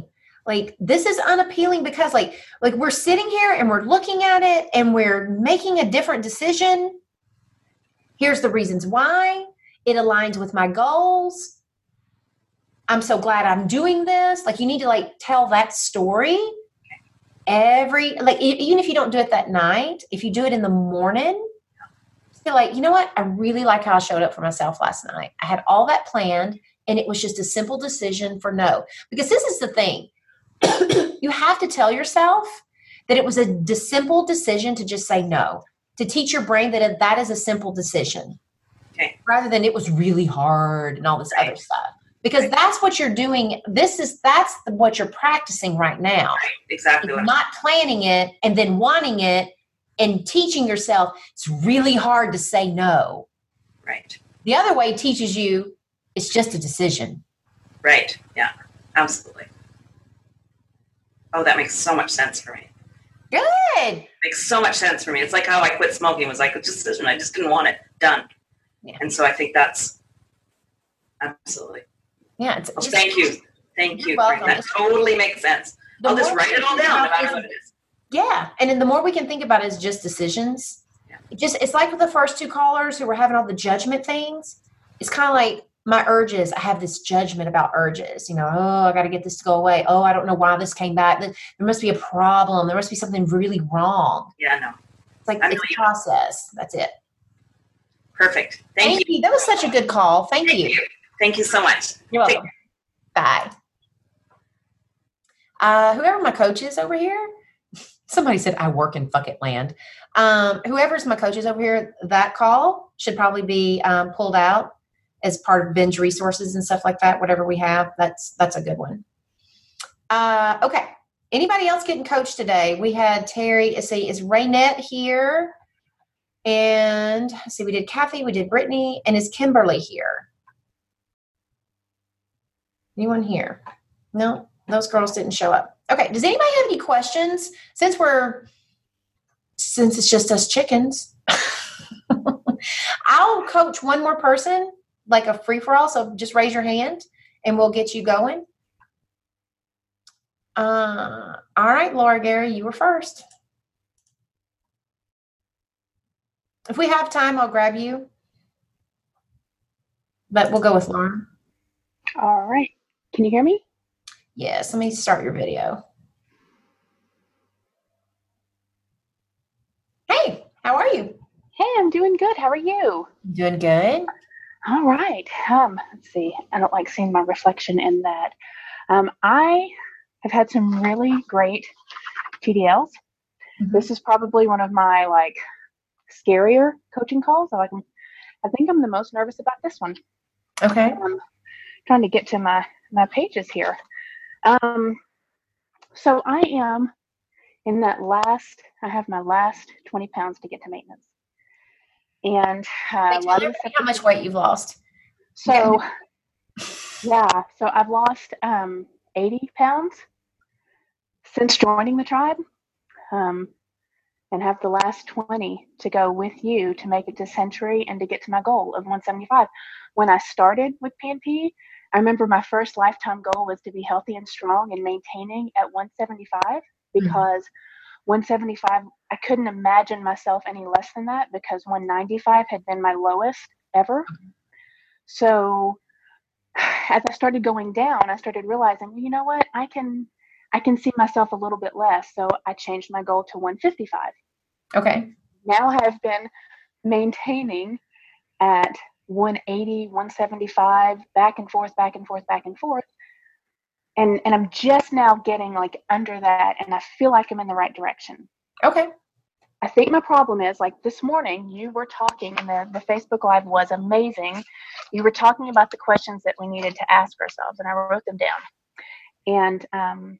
Like, this is unappealing because like, like we're sitting here and we're looking at it and we're making a different decision. Here's the reasons why. It aligns with my goals. I'm so glad I'm doing this. Like, you need to like tell that story every, like, even if you don't do it that night, if you do it in the morning, feel like, you know what? I really like how I showed up for myself last night. I had all that planned and it was just a simple decision for no. Because this is the thing. You have to tell yourself that it was a de- simple decision to just say no, to teach your brain that that is a simple decision. Okay. Rather than it was really hard and all this Right. other stuff. Because Right. that's what you're doing. This is, that's the, what you're practicing right now. Right. Exactly. It's What not planning it and then wanting it and teaching yourself it's really hard to say no. Right. The other way teaches you it's just a decision. Right. Yeah. Absolutely. Oh, that makes so much sense for me. Good. Makes so much sense for me. It's like how I quit smoking was like a decision. I just didn't want it done. Yeah. And so I think that's absolutely. Yeah. It's Well, just, thank you. Thank you. You're welcome. That totally makes sense. the I'll just more write we it all think down no about matter this- what it is. Yeah. And then the more we can think about it as just decisions. Yeah. It just, it's like with the first two callers who were having all the judgment things. It's kind of like my urges. I have this judgment about urges, you know, oh, I got to get this to go away. Oh, I don't know why this came back. There must be a problem. There must be something really wrong. Yeah, no. It's like, I it's know a you- process. That's it. Perfect. Thank, Thank you. you. That was such a good call. Thank Thank you. you. Thank you so much. You're Take- welcome. Bye. Uh, whoever my coach is over here, somebody said I work in fuck it land. Um, whoever's my coach is over here, that call should probably be um, pulled out as part of binge resources and stuff like that. Whatever we have, that's that's a good one. Uh, okay. Anybody else getting coached today? We had Terry. Let's see, is Raynette here? And let's see, we did Kathy, we did Brittany, and is Kimberly here? Anyone here? No, those girls didn't show up. Okay, does anybody have any questions? Since we're, since it's just us chickens, I'll coach one more person, like a free-for-all, so just raise your hand, and we'll get you going. Uh, all right, Laura Gary, you were first. If we have time, I'll grab you. But we'll go with Lauren. All right. Can you hear me? Yes, let me start your video. Hey, how are you? Hey, I'm doing good. How are you? Doing good. All right. Um, let's see. I don't like seeing my reflection in that. Um, I have had some really great T D Ls. Mhm. This is probably one of my like scarier coaching calls. I like. I think I'm the most nervous about this one. Okay. I'm trying to get to my my pages here. Um, so I am in that last. I have my last twenty pounds to get to maintenance, and uh, They a tell lot of everybody how much weight you've lost. So, yeah, so I've lost um, eighty pounds since joining the tribe, um, and have the last twenty to go with you to make it to Century and to get to my goal of one seventy-five. When I started with P N P, I remember my first lifetime goal was to be healthy and strong and maintaining at one seventy-five, because one seventy-five, I couldn't imagine myself any less than that, because one ninety-five had been my lowest ever. So as I started going down, I started realizing, well, you know what, I can, I can see myself a little bit less. So I changed my goal to one fifty-five. Okay. Now I've been maintaining at one eighty, one seventy-five, back and forth, back and forth, back and forth. And, and I'm just now getting like under that, and I feel like I'm in the right direction. Okay. I think my problem is, like this morning, you were talking, and the, the Facebook Live was amazing. You were talking about the questions that we needed to ask ourselves, and I wrote them down. And um,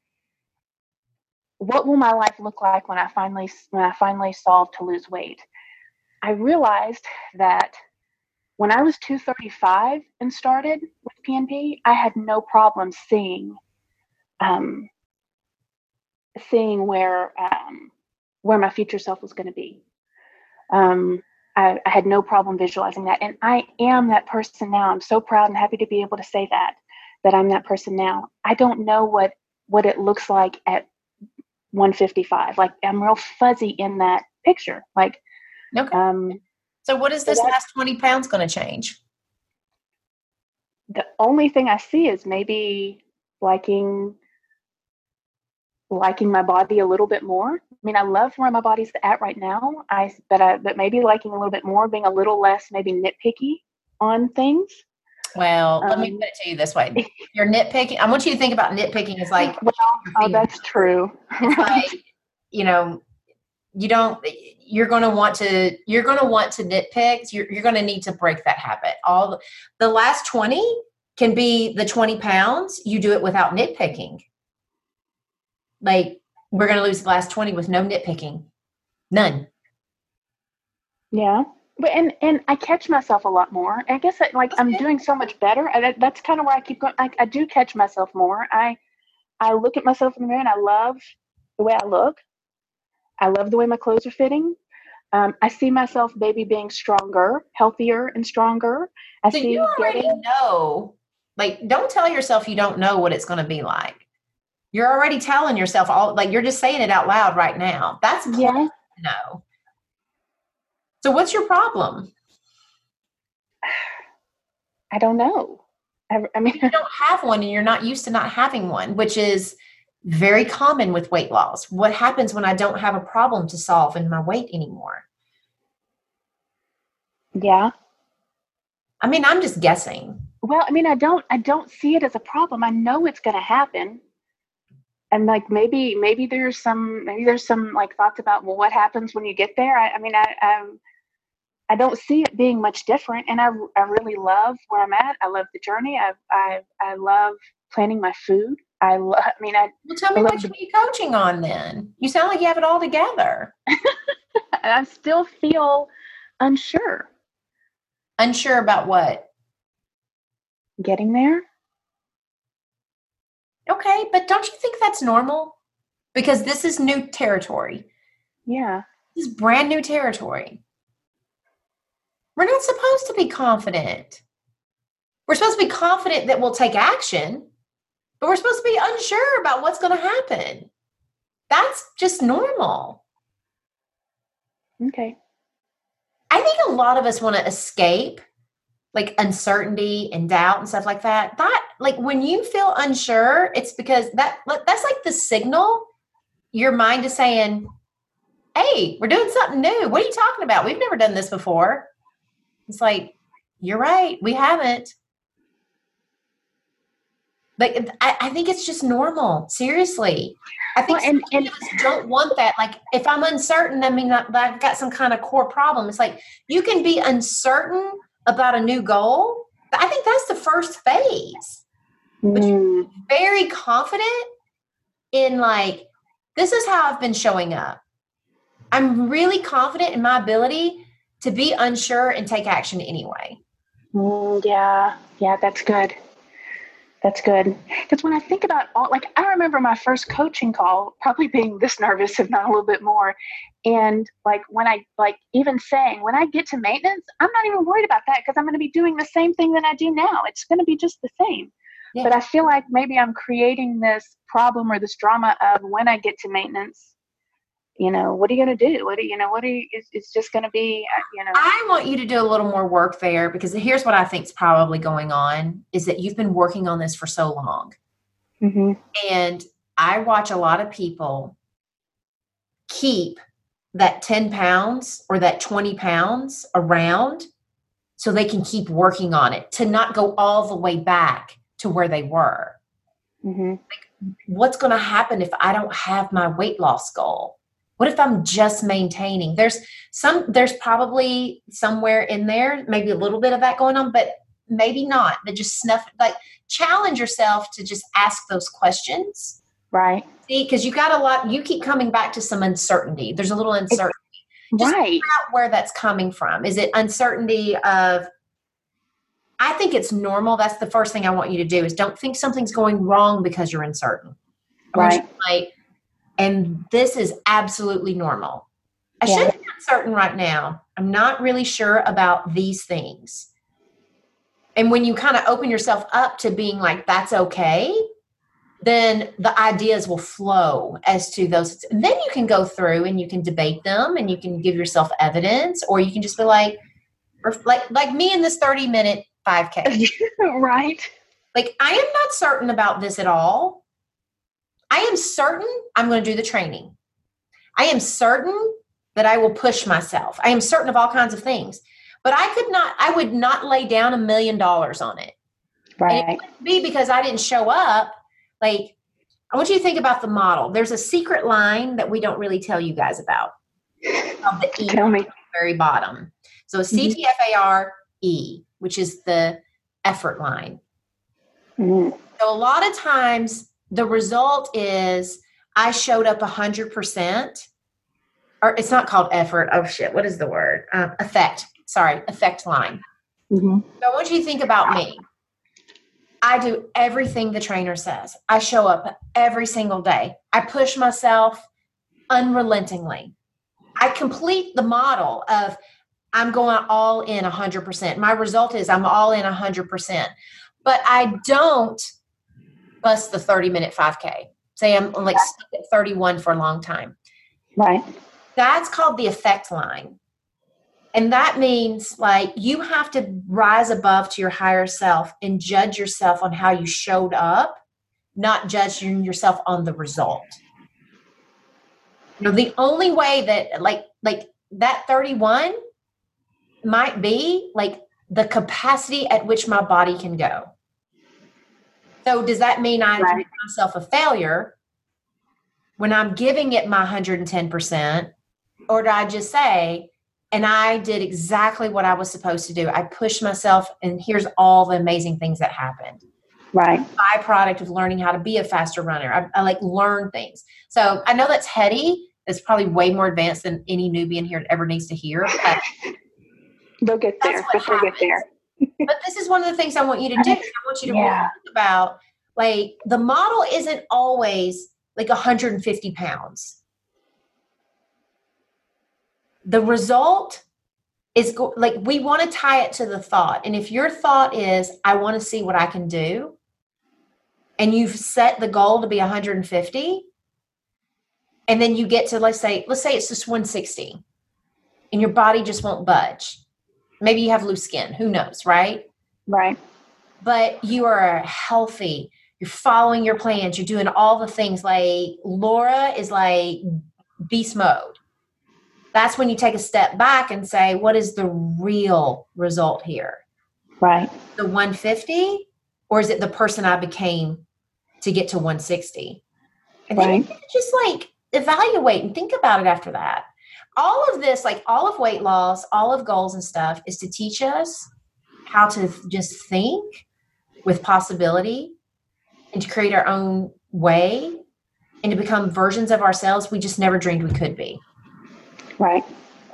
what will my life look like when I finally when I finally solve to lose weight? I realized that when I was two thirty-five and started with P N P, I had no problem seeing um, seeing where um, where my future self was going to be. Um, I, I had no problem visualizing that. And I am that person now. I'm so proud and happy to be able to say that, that I'm that person now. I don't know what, what it looks like at one fifty-five. Like I'm real fuzzy in that picture. Like, okay. Um, so what is this so last twenty pounds going to change? The only thing I see is maybe liking, liking my body a little bit more. I mean, I love where my body's at right now. I, but I, but maybe liking a little bit more, being a little less, maybe nitpicky on things. Well, let Um, me put it to you this way. You're nitpicking. I want you to think about nitpicking as like, well, oh, that's true. it's like, you know, you don't, you're going to want to, you're going to want to nitpick. You're, you're going to need to break that habit. All the, the last twenty can be the twenty pounds. You do it without nitpicking. Like we're going to lose the last twenty with no nitpicking. None. Yeah. But, and, and I catch myself a lot more. I guess that, like I'm doing so much better. I, that, that's kind of where I keep going. I, I do catch myself more. I, I look at myself in the mirror and I love the way I look. I love the way my clothes are fitting. Um, I see myself maybe being stronger, healthier and stronger. I So see you already getting, know, like, don't tell yourself you don't know what it's going to be like. You're already telling yourself all, like, you're just saying it out loud right now. That's plenty yeah. to know. So what's your problem? I don't know. I, I mean, You don't have one and you're not used to not having one, which is very common with weight loss. What happens when I don't have a problem to solve in my weight anymore? yeah. I mean, I'm just guessing. Well, I mean, I don't, I don't see it as a problem. I know it's going to happen. And like, maybe, maybe there's some, maybe there's some like thoughts about, well, what happens when you get there? I, I mean, I, I, I don't see it being much different. And I, I really love where I'm at. I love the journey. I, I, I love planning my food. I love, I mean, I, Well, tell me I what love you're the, coaching on then. You sound like you have it all together. I still feel unsure Unsure about what? getting there. Okay, but don't you think that's normal? Because this is new territory. Yeah. This is brand new territory. We're not supposed to be confident. We're supposed to be confident that we'll take action, but we're supposed to be unsure about what's going to happen. That's just normal. Okay. I think a lot of us want to escape like uncertainty and doubt and stuff like that. That like when you feel unsure, it's because that that's like the signal your mind is saying, hey, we're doing something new. What are you talking about? We've never done this before. It's like, you're right. We haven't. Like, I, I think it's just normal. Seriously. I think Well, and, some and of us don't want that. Like, if I'm uncertain, I mean, that, that I've got some kind of core problem. It's like, you can be uncertain about a new goal. I think that's the first phase. But you're mm, very confident in, like, this is how I've been showing up. I'm really confident in my ability to be unsure and take action anyway. mm, yeah, yeah, that's good. That's good. Because when I think about all, like, I remember my first coaching call probably being this nervous, if not a little bit more. And like, when I, like, even saying, when I get to maintenance, I'm not even worried about that because I'm going to be doing the same thing that I do now. It's going to be just the same. Yeah. But I feel like maybe I'm creating this problem or this drama of when I get to maintenance, you know, what are you going to do? What do you, you know, what are you, it's, it's just going to be, you know. I want you to do a little more work there because here's what I think is probably going on is that you've been working on this for so long. Mm-hmm. And I watch a lot of people keep that ten pounds or that twenty pounds around so they can keep working on it to not go all the way back to where they were. Mm-hmm. Like, what's going to happen if I don't have my weight loss goal? What if I'm just maintaining? There's some, there's probably somewhere in there, maybe a little bit of that going on, but maybe not. But just snuff, like challenge yourself to just ask those questions. Right. See, because you got a lot, you keep coming back to some uncertainty. There's a little uncertainty. It's, just right. figure out where that's coming from. Is it uncertainty of, I think it's normal. That's the first thing I want you to do is don't think something's going wrong because you're uncertain. Right. Like, and this is absolutely normal. I Yeah. shouldn't be uncertain right now. I'm not really sure about these things. And when you kind of open yourself up to being like, that's okay, then the ideas will flow as to those. And then you can go through and you can debate them and you can give yourself evidence, or you can just be like, or like, like me in this thirty minute five K. Right. Like, I am not certain about this at all. I am certain I'm going to do the training. I am certain that I will push myself. I am certain of all kinds of things, but I could not, I would not lay down a million dollars on it. Right. And it wouldn't be because I didn't show up. Like, I want you to think about the model. There's a secret line that we don't really tell you guys about. Of the E Tell me. at the very bottom. So C T F A R E, which is the effort line. Mm. So a lot of times the result is I showed up one hundred percent, or it's not called effort. Oh, shit. What is the word? Um, effect. Sorry, effect line. Mm-hmm. So I want you to think about me. I do everything the trainer says. I show up every single day. I push myself unrelentingly. I complete the model of I'm going all in one hundred percent. My result is I'm all in one hundred percent. But I don't bust the thirty minute five K. Say I'm like stuck at thirty-one for a long time. Right. That's called the effect line. And that means like you have to rise above to your higher self and judge yourself on how you showed up, not judging yourself on the result. You know, the only way that like like that thirty-one might be like the capacity at which my body can go. So does that mean I Right. make myself a failure when I'm giving it my one hundred ten percent? Or do I just say, and I did exactly what I was supposed to do. I pushed myself, and here's all the amazing things that happened. Right. Byproduct of learning how to be a faster runner. I, I like learn things. So I know that's heady. It's probably way more advanced than any newbie in here ever needs to hear. But They'll get there. That's what But they'll get there. But this is one of the things I want you to do. I want you to Yeah. really think about, like, the model isn't always like one hundred fifty pounds. The result is go- like, we want to tie it to the thought. And if your thought is, I want to see what I can do, and you've set the goal to be one hundred fifty, and then you get to, let's say, let's say it's just one sixty, and your body just won't budge. Maybe you have loose skin. Who knows, right? Right. But you are healthy. You're following your plans. You're doing all the things. Like Laura is like beast mode. That's when you take a step back and say, what is the real result here? Right. The one fifty, or is it the person I became to get to one sixty? And then Right. you just like evaluate and think about it after that. All of this, like all of weight loss, all of goals and stuff, is to teach us how to just think with possibility and to create our own way and to become versions of ourselves we just never dreamed we could be. Right.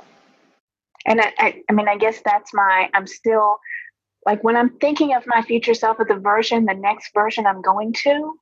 And I, I, I mean, I guess that's my, I'm still, like when I'm thinking of my future self of the version, the next version I'm going to,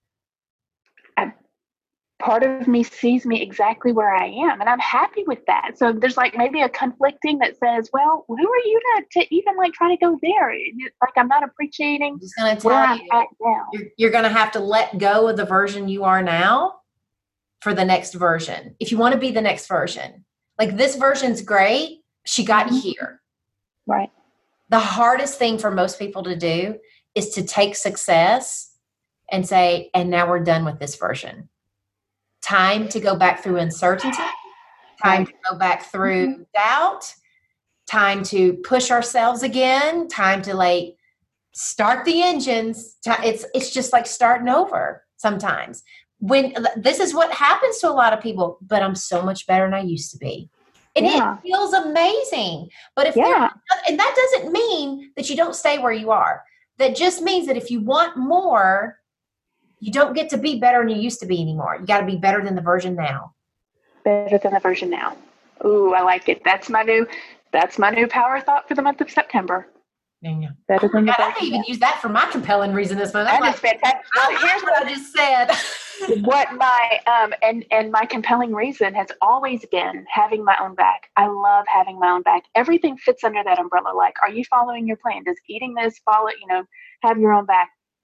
I, part of me sees me exactly where I am, and I'm happy with that. So there's like maybe a conflicting that says, well, who are you to, to even like try to go there? Like, I'm not appreciating I'm just going to where tell I'm you, at now. you're, you're going to have to let go of the version you are now for the next version. If you want to be the next version, like this version's great. She got Mhm. you here. Right. The hardest thing for most people to do is to take success and say, and now we're done with this version. Time to go back through uncertainty, time to go back through doubt, time to push ourselves again, time to like start the engines. It's it's just like starting over sometimes. When this is what happens to a lot of people, but I'm so much better than I used to be. And Yeah. it feels amazing. But if Yeah. there, and that doesn't mean that you don't stay where you are. That just means that if you want more, you don't get to be better than you used to be anymore. You got to be better than the version now. Better than the version now. Ooh, I like it. That's my new, that's my new power thought for the month of September. Yeah. Better than the God, I version can even now. use that for my compelling reason this month. I'm That is like, fantastic. oh, Well, here's here's what I just said. what my um and and my compelling reason has always been having my own back. I love having my own back. Everything fits under that umbrella. Like, are you following your plan? Does eating this follow, you know, have your own back?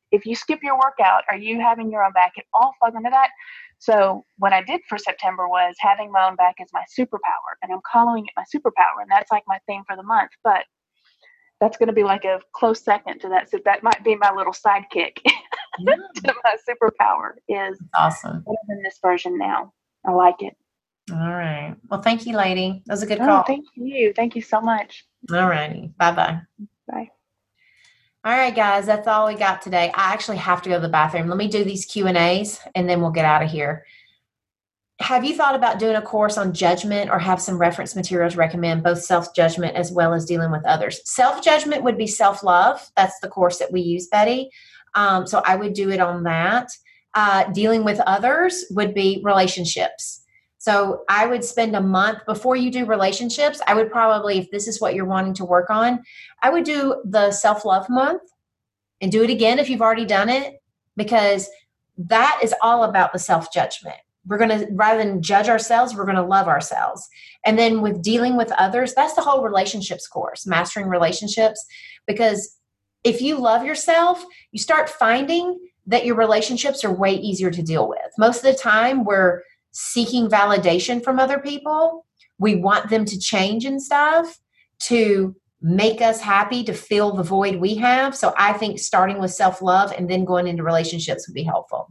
if you skip your workout, are you having your own back? It all falls into that. So what I did for September was having my own back as my superpower, and I'm calling it my superpower, and that's like my theme for the month. But that's going to be like a close second to that. So that might be my little sidekick Yeah. to my superpower is Awesome. in this version now. I like it. All right. Well, thank you, lady. That was a good Oh, call. thank you. Thank you so much. All righty. Bye-bye. Bye. All right, guys, that's all we got today. I actually have to go to the bathroom. Let me do these Q and A's, and then we'll get out of here. Have you thought about doing a course on judgment or have some reference materials recommend both self-judgment as well as dealing with others? Self-judgment would be self-love. That's the course that we use, Betty. Um, so I would do it on that. Uh, dealing with others would be relationships. So I would spend a month before you do relationships. I would probably, if this is what you're wanting to work on, I would do the self-love month and do it again if you've already done it, because that is all about the self-judgment. We're going to, rather than judge ourselves, we're going to love ourselves. And then with dealing with others, that's the whole relationships course, mastering relationships. Because if you love yourself, you start finding that your relationships are way easier to deal with. Most of the time we're seeking validation from other people. We want them to change and stuff to make us happy, to fill the void we have. So I think starting with self-love and then going into relationships would be helpful.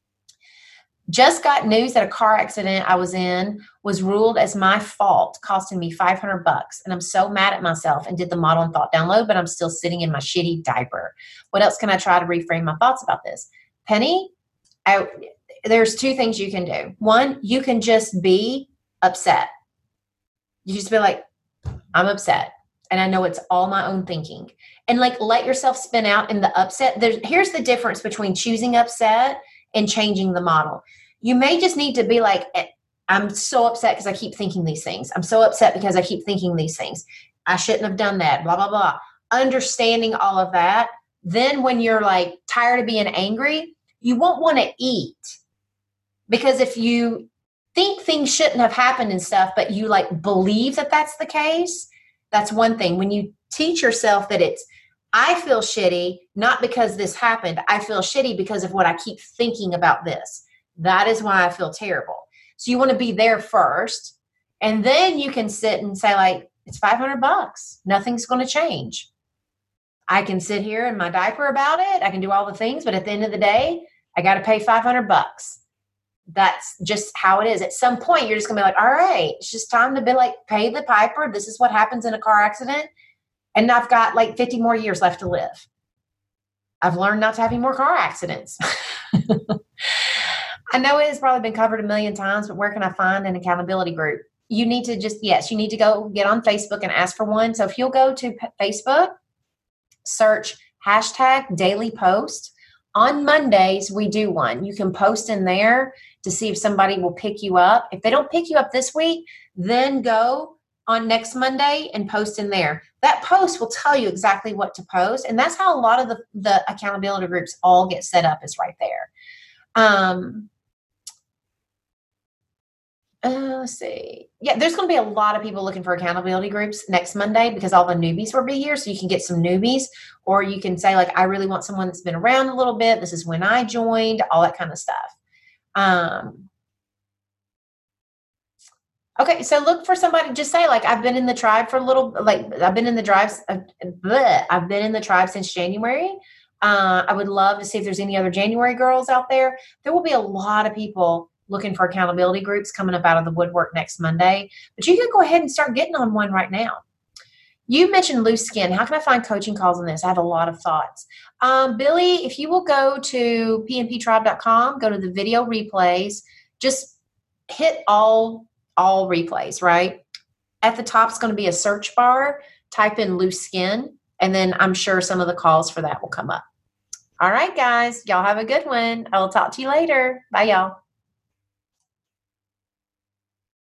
Just got news that a car accident I was in was ruled as my fault, costing me five hundred bucks. And I'm so mad at myself and did the model and thought download, but I'm still sitting in my shitty diaper. What else can I try to reframe my thoughts about this? Penny, I, there's two things you can do. One, you can just be upset. You just be like, I'm upset. And I know it's all my own thinking. And like, let yourself spin out in the upset. There's, here's the difference between choosing upset and changing the model. You may just need to be like, I'm so upset because I keep thinking these things. I'm so upset because I keep thinking these things. I shouldn't have done that, blah, blah, blah. Understanding all of that. Then when you're like tired of being angry, you won't want to eat. Because if you think things shouldn't have happened and stuff, but you like believe that that's the case, that's one thing. When you teach yourself that it's, I feel shitty, not because this happened. I feel shitty because of what I keep thinking about this. That is why I feel terrible. So you want to be there first. And then you can sit and say like, it's five hundred bucks. Nothing's going to change. I can sit here in my diaper about it. I can do all the things, but at the end of the day, I got to pay five hundred bucks. That's just how it is. At some point, you're just going to be like, all right, it's just time to be like, pay the piper. This is what happens in a car accident. And I've got like fifty more years left to live. I've learned not to have any more car accidents. I know it has probably been covered a million times, but where can I find an accountability group? You need to just, yes, you need to go get on Facebook and ask for one. So if you'll go to Facebook, search hashtag daily post. On Mondays, we do one. You can post in there to see if somebody will pick you up. If they don't pick you up this week, then go on next Monday and post in there. That post will tell you exactly what to post. And that's how a lot of the, the accountability groups all get set up, is right there. Um, uh, let's see. Yeah, there's going to be a lot of people looking for accountability groups next Monday because all the newbies will be here. So you can get some newbies, or you can say like, I really want someone that's been around a little bit. This is when I joined, all that kind of stuff. Um, Okay, so look for somebody, just say like, I've been in the tribe for a little, like I've been in the tribe, uh, bleh, I've been in the tribe since January. Uh, I would love to see if there's any other January girls out there. There will be a lot of people looking for accountability groups coming up out of the woodwork next Monday, but you can go ahead and start getting on one right now. You mentioned loose skin. How can I find coaching calls on this? I have a lot of thoughts. Um, Billy, if you will go to p n p tribe dot com, go to the video replays, just hit all all replays, right? At the top is going to be a search bar. Type in loose skin, and then I'm sure some of the calls for that will come up. All right, guys. Y'all have a good one. I will talk to you later. Bye, y'all.